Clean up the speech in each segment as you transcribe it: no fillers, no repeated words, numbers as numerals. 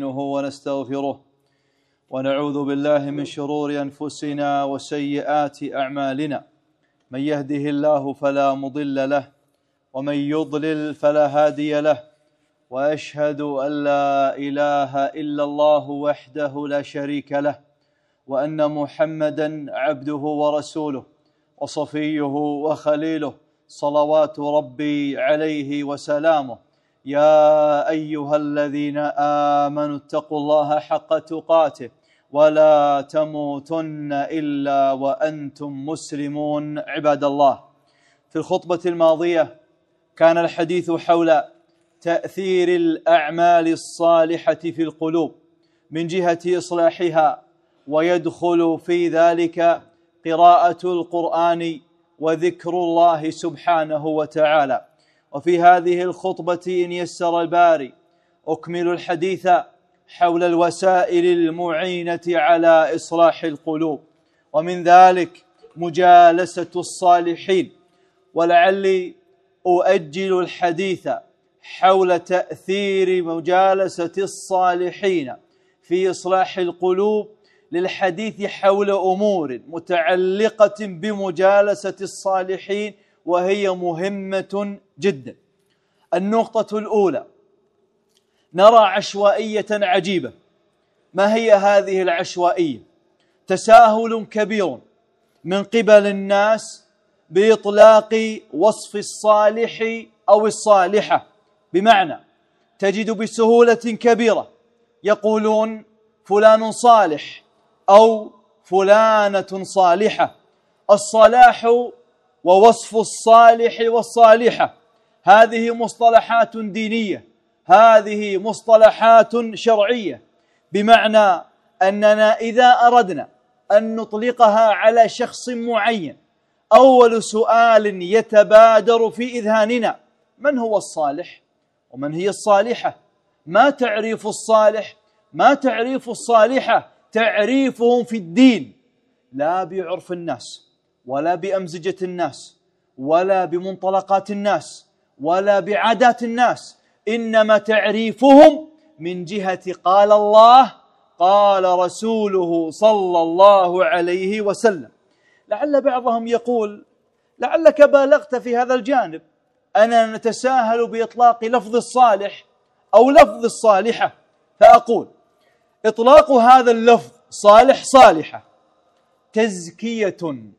نستعينه ونستغفره ونعوذ بالله من شرور أنفسنا وسيئات أعمالنا. من يهده الله فلا مضل له ومن يضلل فلا هادي له، وأشهد أن لا إله إلا الله وحده لا شريك له، وأن محمدا عبده ورسوله وصفيه وخليله صلوات ربي عليه وسلامه. يا أيها الذين آمنوا اتقوا الله حق تقاته ولا تموتن إلا وأنتم مسلمون. عباد الله، في الخطبة الماضية كان الحديث حول تأثير الأعمال الصالحة في القلوب من جهة إصلاحها، ويدخل في ذلك قراءة القرآن وذكر الله سبحانه وتعالى. وفي هذه الخطبة إن يسر الباري أكمل الحديث حول الوسائل المعينة على إصلاح القلوب، ومن ذلك مجالسة الصالحين. ولعلي أؤجل الحديث حول تأثير مجالسة الصالحين في إصلاح القلوب للحديث حول أمور متعلقة بمجالسة الصالحين، وهي مهمة جدا. النقطة الأولى، نرى عشوائية عجيبة. ما هي هذه العشوائية؟ تساهل كبير من قبل الناس بإطلاق وصف الصالح أو الصالحة، بمعنى تجد بسهولة كبيرة يقولون فلان صالح أو فلانة صالحة. الصلاح ووصف الصالح والصالحة هذه مصطلحات دينية، هذه مصطلحات شرعية، بمعنى أننا إذا أردنا أن نطلقها على شخص معين، أول سؤال يتبادر في إذهاننا: من هو الصالح؟ ومن هي الصالحة؟ ما تعريف الصالح؟ ما تعريف الصالحة؟ تعريفهم في الدين، لا بعرف الناس ولا بأمزجة الناس ولا بمنطلقات الناس ولا بعادات الناس، إنما تعريفهم من جهة قال الله قال رسوله صلى الله عليه وسلم. لعل بعضهم يقول: لعلك بالغت في هذا الجانب، أنا نتساهل بإطلاق لفظ الصالح أو لفظ الصالحة. فأقول: إطلاق هذا اللفظ صالح صالحة تزكية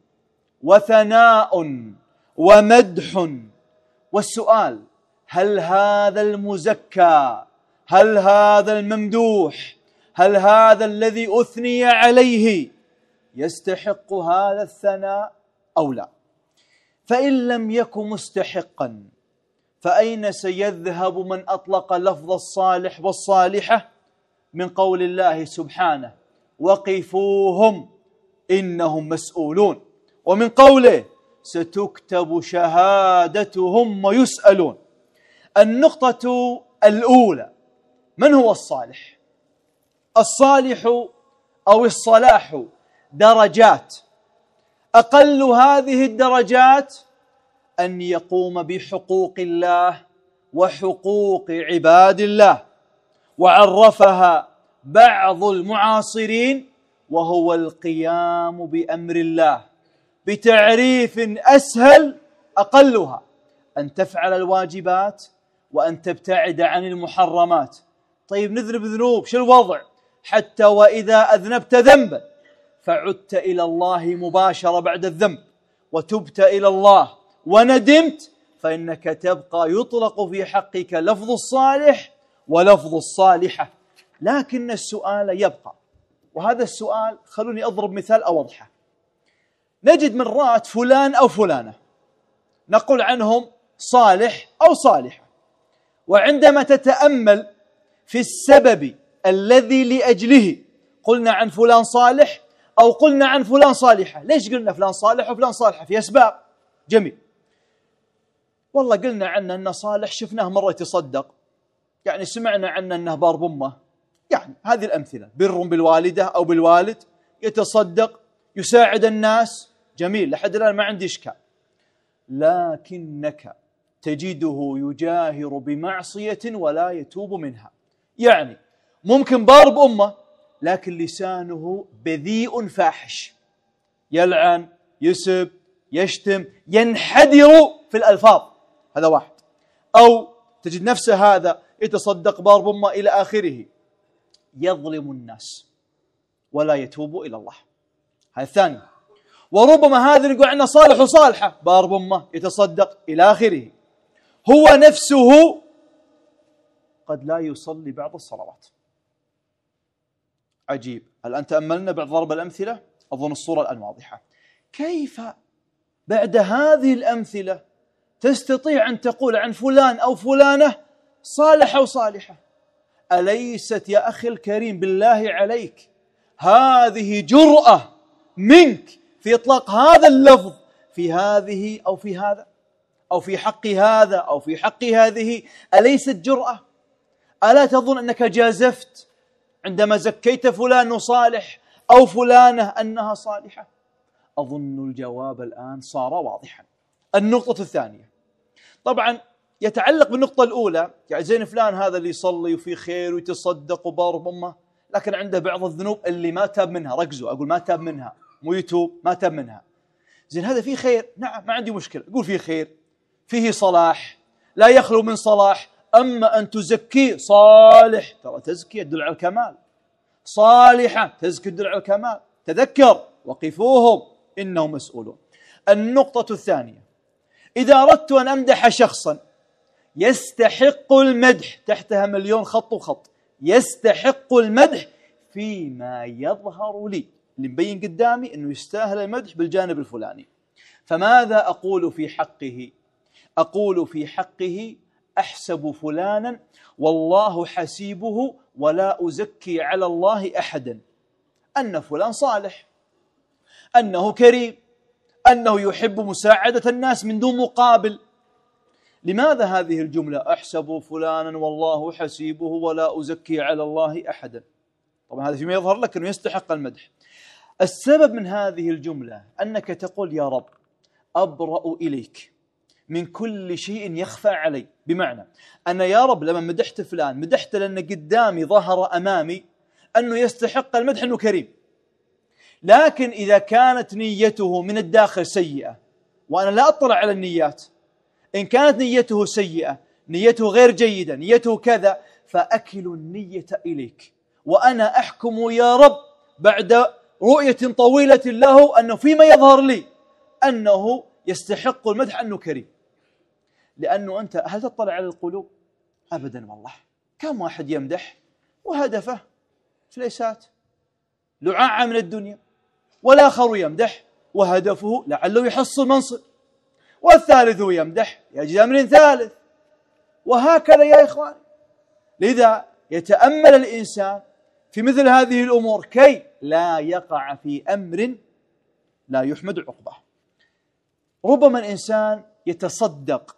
وثناء ومدح، والسؤال: هل هذا المزكى، هل هذا الممدوح، هل هذا الذي أثني عليه يستحق هذا الثناء أو لا؟ فإن لم يكن مستحقا، فأين سيذهب من أطلق لفظ الصالح والصالحة من قول الله سبحانه: وقفوهم إنهم مسؤولون، ومن قوله: ستكتب شهادتهم ويسألون. النقطة الأولى، من هو الصالح؟ الصالح أو الصلاح درجات، أقل هذه الدرجات أن يقوم بحقوق الله وحقوق عباد الله، وعرفها بعض المعاصرين وهو القيام بأمر الله بتعريف أسهل أقلها: أن تفعل الواجبات وأن تبتعد عن المحرمات. طيب نذنب ذنوب، شو الوضع؟ حتى وإذا أذنبت ذنبا فعدت إلى الله مباشرة بعد الذنب وتبت إلى الله وندمت، فإنك تبقى يطلق في حقك لفظ الصالح ولفظ الصالحة. لكن السؤال يبقى، وهذا السؤال خلوني أضرب مثال أوضحه. نجد مرات فلان أو فلانة نقول عنهم صالح أو صالحة، وعندما تتأمل في السبب الذي لأجله قلنا عن فلان صالح أو قلنا عن فلان صالحة، ليش قلنا فلان صالح وفلان صالحة؟ في أسباب. جميل. والله قلنا عنه أنه صالح، شفناه مرة يتصدق، يعني سمعنا عنه أنه بار بأمه، يعني هذه الأمثلة، بر بالوالدة أو بالوالد، يتصدق، يساعد الناس، جميل، لحد الآن ما عندي إشكال. لكنك تجده يجاهر بمعصية ولا يتوب منها، يعني ممكن بار بأمه لكن لسانه بذيء فاحش، يلعن، يسب، يشتم، ينحدر في الألفاظ، هذا واحد. أو تجد نفسه هذا يتصدق بار بأمه إلى آخره، يظلم الناس ولا يتوب إلى الله، هذا الثاني. وربما هذا نقول عنه صالح وصالحة، بار بأمه، يتصدق إلى آخره، هو نفسه قد لا يصلي بعض الصلوات. عجيب. هل أنت تأملنا بعد ضرب الأمثلة؟ أظن الصورة الآن واضحة. كيف بعد هذه الأمثلة تستطيع أن تقول عن فلان أو فلانة صالحة وصالحة؟ أليست يا أخي الكريم بالله عليك هذه جرأة منك في إطلاق هذا اللفظ في هذه أو في هذا أو في حق هذا أو في حق هذه؟ أليست جرأة؟ ألا تظن أنك جازفت عندما زكيت فلان صالح أو فلانة أنها صالحة؟ أظن الجواب الآن صار واضحا. النقطة الثانية طبعا يتعلق بالنقطة الأولى، يعني زين فلان هذا اللي يصلي وفي خير ويتصدق وبار بأمه، لكن عنده بعض الذنوب اللي ما تاب منها. ركزوا، أقول ما تاب منها، مو يتوب، ما تاب منها. زين هذا فيه خير، نعم ما عندي مشكلة، أقول فيه خير، فيه صلاح، لا يخلو من صلاح. أما أن تزكيه صالح، ترى تزكية تدل على الكمال، صالحة تزكية تدل على الكمال. تذكر وقفوهم إنهم مسؤولون. النقطة الثانية، إذا أردت أن أمدح شخصا يستحق المدح، تحتها مليون خط وخط، يستحق المدح فيما يظهر لي، اللي مبين قدامي أنه يستاهل المدح بالجانب الفلاني، فماذا أقول في حقه؟ أقول في حقه أحسب فلانا والله حسيبه ولا أزكي على الله أحدا، أن فلان صالح، أنه كريم، أنه يحب مساعدة الناس من دون مقابل. لماذا هذه الجملة أحسب فلانا والله حسيبه ولا أزكي على الله أحدا؟ طبعا هذا فيما يظهر لك أنه يستحق المدح. السبب من هذه الجملة أنك تقول يا رب أبرأ إليك من كل شيء يخفى علي، بمعنى أن يا رب لما مدحت فلان مدحت لأن قدامي ظهر أمامي أنه يستحق المدح أنه كريم، لكن إذا كانت نيته من الداخل سيئة وأنا لا أطلع على النيات، إن كانت نيته سيئة، نيته غير جيدة، نيته كذا، فأكل النية إليك وأنا أحكم يا رب بعد رؤية طويلة له أنه فيما يظهر لي أنه يستحق المدح أنه كريم. لأنه أنت هل تطلع على القلوب؟ أبدا والله. كم واحد يمدح وهدفه فليسات لعاعة من الدنيا، والآخر يمدح وهدفه لعله يحصل منصب، والثالث يمدح يجد أمر ثالث، وهكذا يا إخوان. لذا يتأمل الإنسان في مثل هذه الأمور كي لا يقع في أمر لا يحمد عقبه. ربما الإنسان يتصدق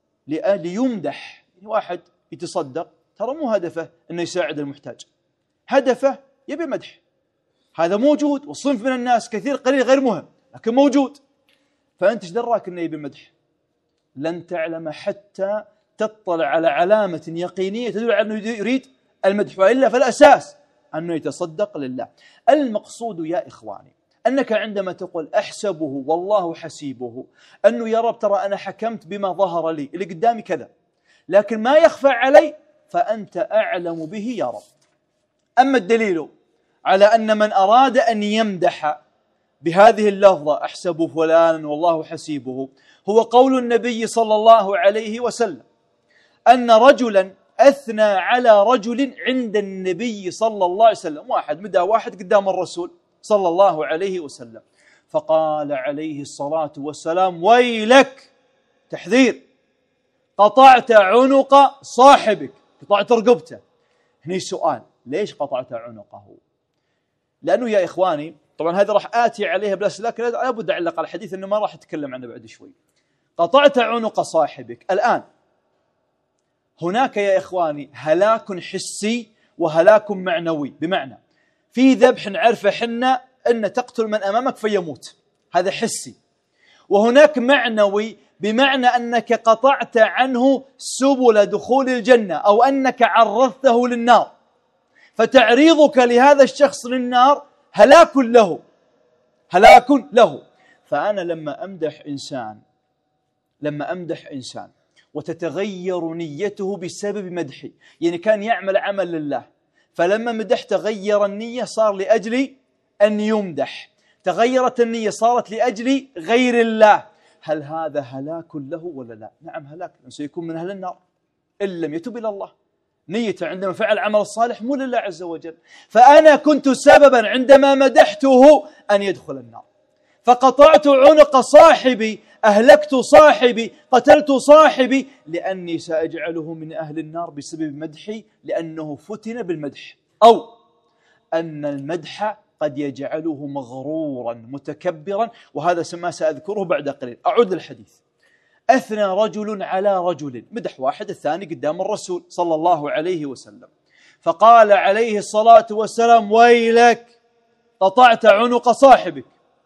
ليمدح، واحد يتصدق ترى مو هدفه أنه يساعد المحتاج، هدفه يبي مدح. هذا موجود، والصنف من الناس كثير قليل غير مهم لكن موجود. فأنت ايش دراك أنه يبي مدح؟ لن تعلم حتى تطلع على علامة يقينية تدل على أنه يريد المدح، وإلا فالأساس أنه يتصدق لله. المقصود يا إخواني أنك عندما تقول أحسبه والله حسيبه، أنه يا رب ترى أنا حكمت بما ظهر لي، اللي قدامي كذا، لكن ما يخفى علي فأنت أعلم به يا رب. أما الدليل على أن من أراد أن يمدح بهذه اللفظة أحسب فلانا والله حسيبه هو قول النبي صلى الله عليه وسلم أن رجلا أثنى على رجل عند النبي صلى الله عليه وسلم، واحد مدى واحد قدام الرسول صلى الله عليه وسلم، فقال عليه الصلاة والسلام ويلك، تحذير، قطعت عنق صاحبك، قطعت رقبته. هنا سؤال، ليش قطعت عنقه؟ لأنه يا إخواني طبعا هذا راح آتي عليها بس، لكن لابد أعلق على الحديث أنه ما راح أتكلم عنه بعد شوي. قطعت عنق صاحبك. الآن هناك يا إخواني هلاك حسي وهلاك معنوي، بمعنى في ذبح نعرفه حنا أن تقتل من أمامك فيموت، هذا حسي. وهناك معنوي بمعنى أنك قطعت عنه سبل دخول الجنة أو أنك عرضته للنار. فتعريضك لهذا الشخص للنار هلاك له، هلاك له. فأنا لما أمدح إنسان وتتغير نيته بسبب مدحي، يعني كان يعمل عمل لله، فلما مدح تغير النية، صار لأجل أن يمدح، تغيرت النية صارت لأجل غير الله، هل هذا هلاك له ولا لا؟ نعم هلاك، سيكون من أهل النار إن لم يتب إلى الله. نيته عندما فعل عمل الصالح مو لله عز وجل، فأنا كنت سببا عندما مدحته أن يدخل النار، فقطعت عنق صاحبي، أهلكت صاحبي، قتلت صاحبي، لأني سأجعله من أهل النار بسبب مدحي، لأنه فتن بالمدح، أو أن المدح قد يجعله مغرورا متكبرا، وهذا ما سأذكره بعد قليل. أعود للحديث. أثنى رجل على رجل، مدح واحد الثاني قدام الرسول صلى الله عليه وسلم، فقال عليه الصلاة والسلام: ويلك قطعت عنق صاحبك،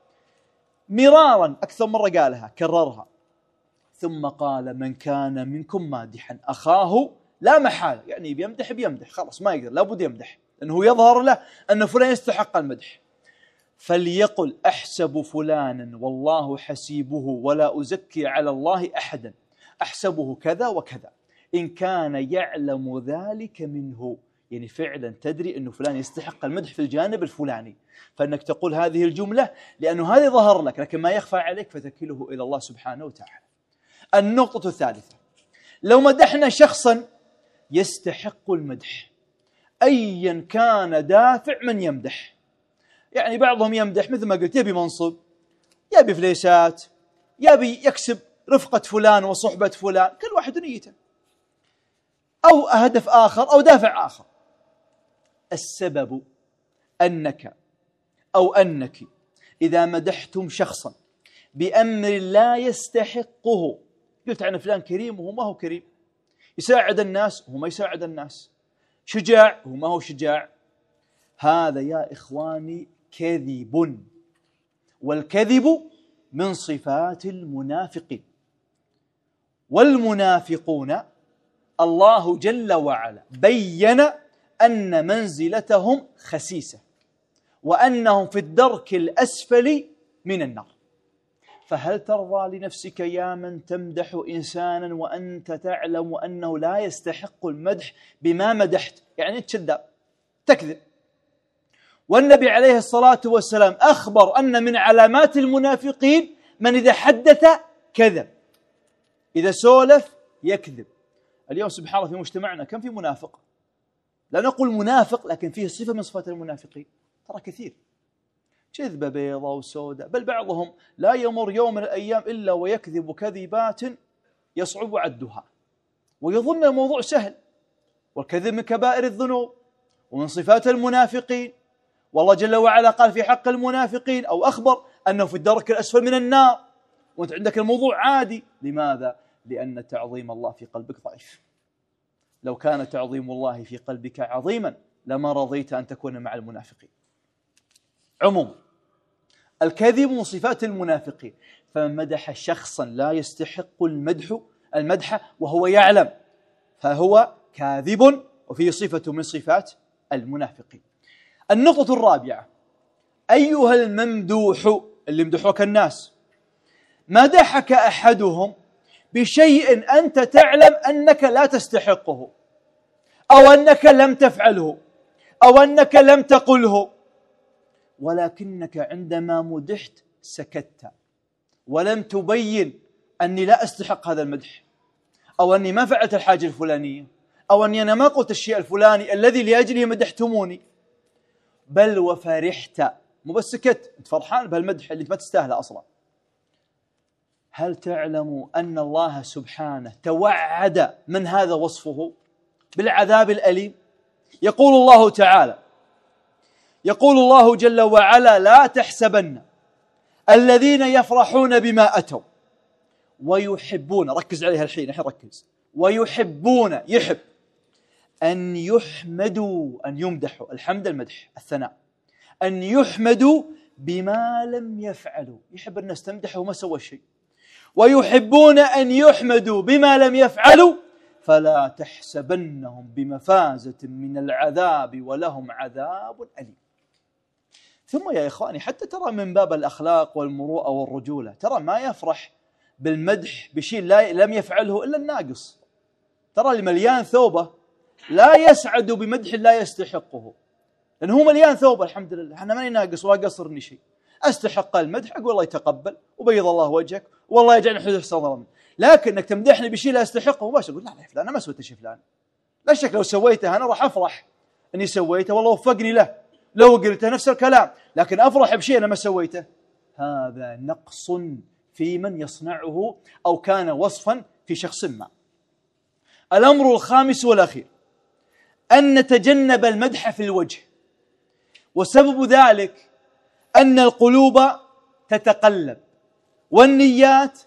مرارا، أكثر مرة قالها، كررها، ثم قال: من كان منكم مادحا أخاه لا محالة، يعني بيمدح خلاص ما يقدر، لابد يمدح، لأنه يظهر له أن فلان يستحق المدح، فليقل: أحسب فلانا والله حسيبه ولا أزكي على الله أحدا، أحسبه كذا وكذا، إن كان يعلم ذلك منه، يعني فعلا تدري أنه فلان يستحق المدح في الجانب الفلاني، فأنك تقول هذه الجملة لأنه هذا ظهر لك، لكن ما يخفى عليك، فتكله إلى الله سبحانه وتعالى. النقطة الثالثة: لو مدحنا شخصا يستحق المدح، أيا كان دافع من يمدح، يعني بعضهم يمدح مثل ما قلت يبي منصب، يبي فليسات، يبي يكسب رفقة فلان وصحبة فلان، كل واحد نيته، أو هدف آخر أو دافع آخر. السبب أنك أو أنك إذا مدحتم شخصا بأمر لا يستحقه، قلت عن فلان كريم وهو ما هو كريم، يساعد الناس وهو ما يساعد الناس، شجاع وهو ما هو شجاع، هذا يا إخواني كذب، والكذب من صفات المنافقين، والمنافقون الله جل وعلا بين أن منزلتهم خسيسة، وأنهم في الدرك الأسفل من النار. فهل ترضى لنفسك يا من تمدح إنسانا وأنت تعلم أنه لا يستحق المدح بما مدحت؟ يعني أنت كذاب، تكذب. والنبي عليه الصلاة والسلام أخبر أن من علامات المنافقين من إذا حدث كذب، إذا سولف يكذب. اليوم سبحان الله في مجتمعنا كم في منافق، لا نقول منافق لكن فيه صفة من صفات المنافقين، ترى كثير، كذبة بيضة وسوداء، بل بعضهم لا يمر يوم من الأيام إلا ويكذب كذبات يصعب عدها، ويظن الموضوع سهل، والكذب من كبائر الذنوب ومن صفات المنافقين. والله جل وعلا قال في حق المنافقين أو أخبر أنه في الدرك الأسفل من النار، وأنت عندك الموضوع عادي. لماذا؟ لأن تعظيم الله في قلبك ضعيف. لو كان تعظيم الله في قلبك عظيما لما رضيت أن تكون مع المنافقين. عموما الكذب من صفات المنافقين، فمن مدح شخصا لا يستحق المدح وهو يعلم فهو كاذب، وفيه صفة من صفات المنافقين. النقطة الرابعة: أيها الممدوح، اللي مدحوك الناس، مدحك أحدهم بشيء أنت تعلم أنك لا تستحقه، أو أنك لم تفعله، أو أنك لم تقله، ولكنك عندما مدحت سكت ولم تبين أني لا أستحق هذا المدح، أو أني ما فعلت الحاجة الفلانية، أو أني أنا ما قلت الشيء الفلاني الذي لأجله مدحتموني، بل وفرحت، مو بس سكت، أنت فرحان بهالمدح اللي ما تستاهله أصلا. هل تعلم أن الله سبحانه توعد من هذا وصفه بالعذاب الأليم؟ يقول الله تعالى، يقول الله جل وعلا: لا تحسبن الذين يفرحون بما أتوا ويحبون، ركز عليها الحين ركز، ويحبون، يحب، أن يحمدوا، أن يمدحوا، الحمد المدح الثناء، أن يحمدوا بما لم يفعلوا، يحب الناس تمدحه وما سوى شيء، ويحبون أن يحمدوا بما لم يفعلوا فلا تحسبنهم بمفازة من العذاب ولهم عذاب أليم. ثم يا إخواني حتى ترى من باب الأخلاق والمروءة والرجولة، ترى ما يفرح بالمدح بشيء لم يفعله إلا الناقص. ترى اللي مليان ثوبة لا يسعد بمدح لا يستحقه، لأنه هو مليان ثوبة الحمد لله، أنا ماني ناقص ولا قصرني شيء، أستحق المدح، أقول الله يتقبل وبيض الله وجهك والله يجعلني حسن ظن. لكن انك تمدحني بشيء لا استحقه مباشر، اقول لا فلان انا ما سويت شيء فلان، لا شك لو سويته انا راح افرح اني سويته والله وفقني له، لو قلته نفس الكلام، لكن افرح بشيء انا ما سويته، هذا نقص في من يصنعه او كان وصفا في شخص ما. الامر الخامس والاخير ان نتجنب المدح في الوجه، وسبب ذلك ان القلوب تتقلب والنيات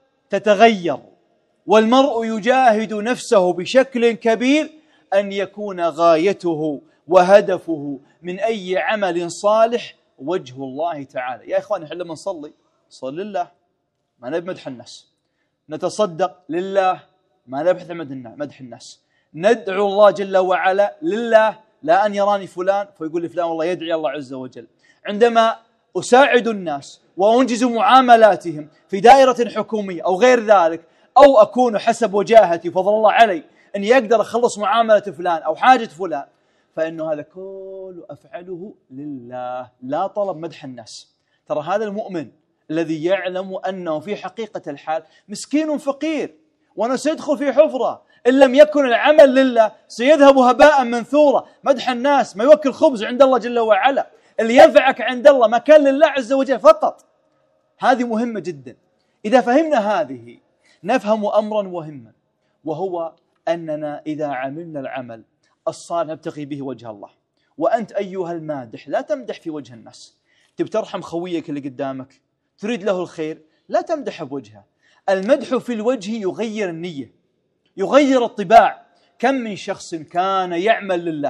تتغير، والمرء يجاهد نفسه بشكل كبير أن يكون غايته وهدفه من أي عمل صالح وجه الله تعالى. يا إخواني احنا لما نصلي صلي لله، ما نبي مدح الناس، نتصدق لله، ما نبحث عن مدح الناس، ندعو الله جل وعلا لله، لا أن يراني فلان فيقول لي فلان والله يدعي الله عز وجل. عندما أساعد الناس وأنجز معاملاتهم في دائرة حكومية أو غير ذلك، أو أكون حسب وجاهتي وفضل الله علي أني أقدر أخلص معاملة فلان أو حاجة فلان، فإنه هذا كله أفعله لله، لا طلب مدح الناس. ترى هذا المؤمن الذي يعلم أنه في حقيقة الحال مسكين فقير وأنه سيدخل في حفرة إن لم يكن العمل لله سيذهب هباء منثورا. مدح الناس ما يوكل خبز عند الله جل وعلا، اللي ينفعك عند الله ما كان لله عز وجل فقط. هذه مهمة جدا. إذا فهمنا هذه نفهم أمرا مهما، وهو أننا إذا عملنا العمل الصالح نبتغي به وجه الله. وأنت أيها المادح لا تمدح في وجه الناس، تبي ترحم خويك اللي قدامك تريد له الخير لا تمدح بوجهه. المدح في الوجه يغير النية، يغير الطباع. كم من شخص كان يعمل لله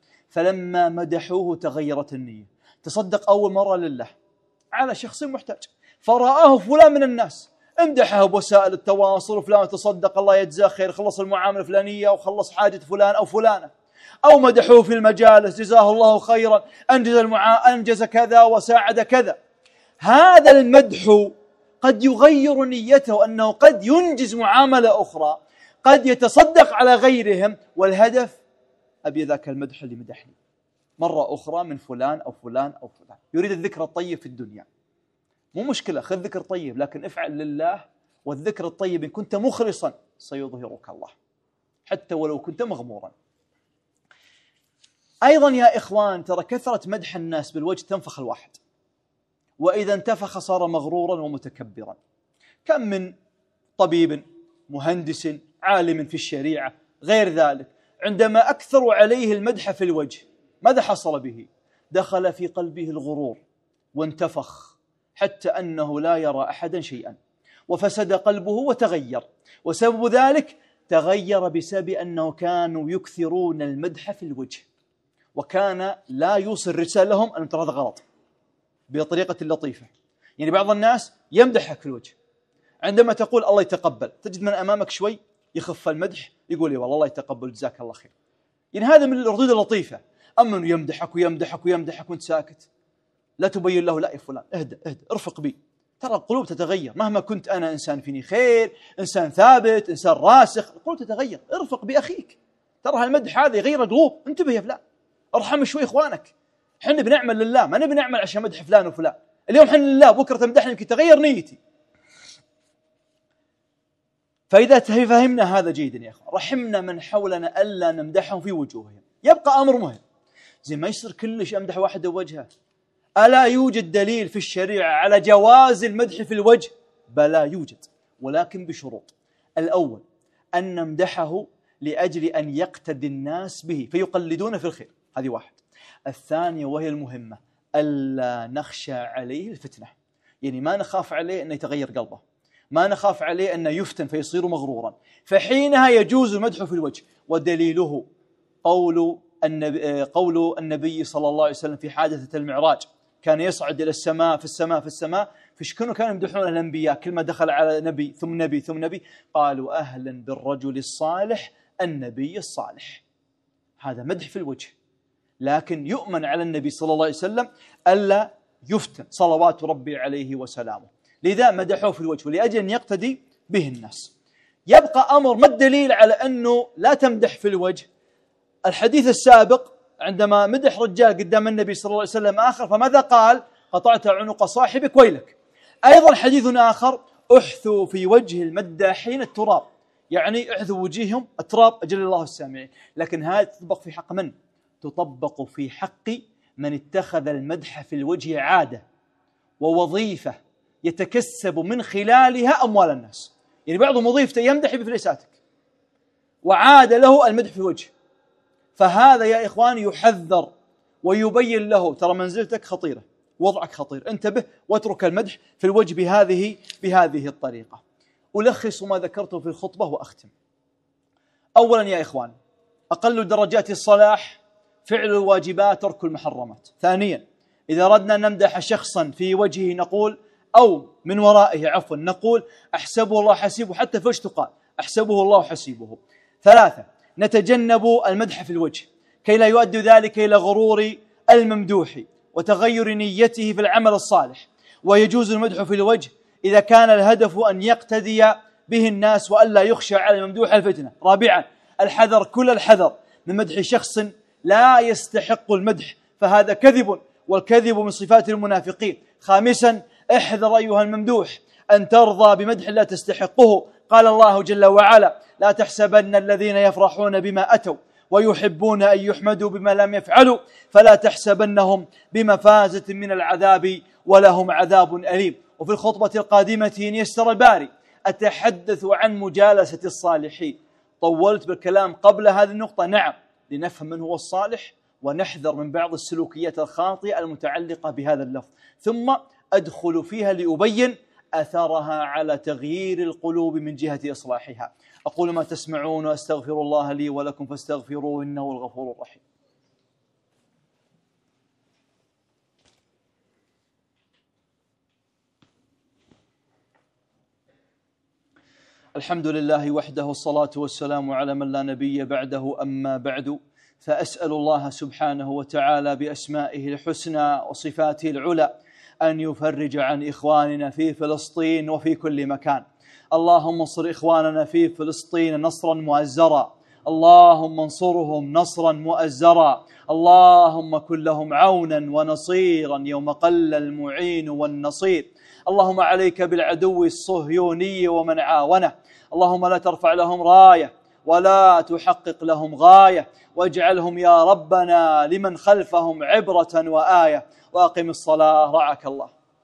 فلما مدحوه تغيرت النية، تصدق أول مرة لله على شخص محتاج فرآه فلان من الناس امدحه بوسائل التواصل، وفلان تصدق الله يجزاه خير خلص المعاملة الفلانية وخلص حاجة فلان أو فلانة، أو مدحوه في المجالس جزاه الله خيرا أنجز كذا وساعد كذا. هذا المدح قد يغير نيته، أنه قد ينجز معاملة أخرى، قد يتصدق على غيرهم، والهدف أبي ذاك المدح اللي مدحني مرة أخرى من فلان أو فلان أو فلان. يريد الذكر الطيب في الدنيا، مو مشكلة خذ ذكر طيب لكن افعل لله، والذكر الطيب إن كنت مخلصا سيظهرك الله حتى ولو كنت مغمورا. أيضا يا إخوان ترى كثرة مدح الناس بالوجه تنفخ الواحد، وإذا انتفخ صار مغرورا ومتكبرا. كم من طبيب مهندس عالم في الشريعة غير ذلك عندما أكثروا عليه المدح في الوجه ماذا حصل به؟ دخل في قلبه الغرور وانتفخ حتى أنه لا يرى أحدا شيئا، وفسد قلبه وتغير. وسبب ذلك تغير بسبب أنه كانوا يكثرون المدح في الوجه، وكان لا يوصل رسالة لهم أن ترى هذا غلط بطريقة لطيفة. يعني بعض الناس يمدحك في الوجه، عندما تقول الله يتقبل تجد من أمامك شوي يخف المدح يقول لي والله الله يتقبل جزاك الله خير. يعني هذا من الردود اللطيفة. أما أنه يمدحك ويمدحك ويمدحك وانت ساكت لا تبين له لا يا فلان اهدأ ارفق بي. ترى القلوب تتغير مهما كنت أنا إنسان فيني خير، إنسان ثابت، إنسان راسخ، القلوب تتغير. ارفق بأخيك، ترى هالمدح هذا يغير القلوب. انتبه يا فلان، ارحم شوي إخوانك. حنا بنعمل لله ما نبي نعمل عشان مدح فلان وفلان. اليوم حنا لله بكرة تمدحني يمكن تغير نيتي. فإذا فهمنا هذا جيدا يا أخوان رحمنا من حولنا ألا نمدحهم في وجوههم. يبقى أمر مهم، زي ما يصير كلش أمدح واحد بوجهه. ألا يوجد دليل في الشريعة على جواز المدح في الوجه؟ بلى يوجد، ولكن بشروط. الأول أن نمدحه لأجل أن يقتدي الناس به فيقلدون في الخير، هذه واحد. الثانية وهي المهمة ألا نخشى عليه الفتنة، يعني ما نخاف عليه أن يتغير قلبه، ما نخاف عليه أن يفتن فيصير مغرورا، فحينها يجوز المدح في الوجه. ودليله قول النبي صلى الله عليه وسلم في حادثة المعراج كان يصعد إلى السماء في السماء في السماء، فشكنوا كانوا يمدحون الأنبياء، كل ما دخل على نبي ثم نبي ثم نبي قالوا أهلا بالرجل الصالح النبي الصالح. هذا مدح في الوجه، لكن يؤمن على النبي صلى الله عليه وسلم ألا يفتن صلوات ربي عليه وسلامه، لذا مدحوه في الوجه ولأجل أن يقتدي به الناس. يبقى أمر، ما الدليل على أنه لا تمدح في الوجه؟ الحديث السابق عندما مدح رجال قدام النبي صلى الله عليه وسلم آخر، فماذا قال؟ قطعت عنق صاحبك ويلك. أيضا حديث آخر: احثوا في وجه المداحين التراب، يعني احثوا وجيههم التراب أجل الله السامعين. لكن هذا تطبق في حق من؟ تطبق في حق من اتخذ المدح في الوجه عادة ووظيفة يتكسب من خلالها أموال الناس. يعني بعض وظيفته يمدح بفليساتك وعاد له المدح في الوجه، فهذا يا إخواني يحذر ويبين له ترى منزلتك خطيرة، وضعك خطير، انتبه واترك المدح في الوجه بهذه الطريقة. ألخص ما ذكرته في الخطبة وأختم. أولا يا إخوان، أقل درجات الصلاح فعل الواجبات ترك المحرمات. ثانيا، إذا أردنا أن نمدح شخصا في وجهه نقول، أو من ورائه عفوا نقول: أحسبه الله حسيبه، حتى في وجه تقال أحسبه الله حسيبه. ثلاثة، نتجنب المدح في الوجه كي لا يؤدي ذلك إلى غرور الممدوح وتغير نيته في العمل الصالح. ويجوز المدح في الوجه إذا كان الهدف أن يقتدي به الناس وألا يخشى على الممدوح الفتنة. رابعا، الحذر كل الحذر من مدح شخص لا يستحق المدح، فهذا كذب، والكذب من صفات المنافقين. خامسا، احذر أيها الممدوح أن ترضى بمدح لا تستحقه. قال الله جل وعلا: لا تحسبن الذين يفرحون بما أتوا ويحبون أن يحمدوا بما لم يفعلوا فلا تحسبنهم بمفازة من العذاب ولهم عذاب أليم. وفي الخطبة القادمة إن يسر الباري أتحدث عن مجالسة الصالحين. طولت بالكلام قبل هذه النقطة، نعم، لنفهم من هو الصالح ونحذر من بعض السلوكيات الخاطئة المتعلقة بهذا اللفظ، ثم أدخل فيها لأبين أثرها على تغيير القلوب من جهة إصلاحها. أقول ما تسمعون وأستغفر الله لي ولكم فاستغفروه إنه الغفور الرحيم. الحمد لله وحده، والصلاة والسلام على من لا نبي بعده. أما بعد، فأسأل الله سبحانه وتعالى بأسمائه الحسنى وصفاته العلى أن يفرج عن إخواننا في فلسطين وفي كل مكان. اللهم انصر إخواننا في فلسطين نصرا مؤزرا، اللهم انصرهم نصرا مؤزرا، اللهم كن لهم عونا ونصيرا يوم قل المعين والنصير. اللهم عليك بالعدو الصهيوني ومن عاونه، اللهم لا ترفع لهم راية ولا تحقق لهم غاية، واجعلهم يا ربنا لمن خلفهم عبرة وآية. وأقم الصلاة رعاك الله.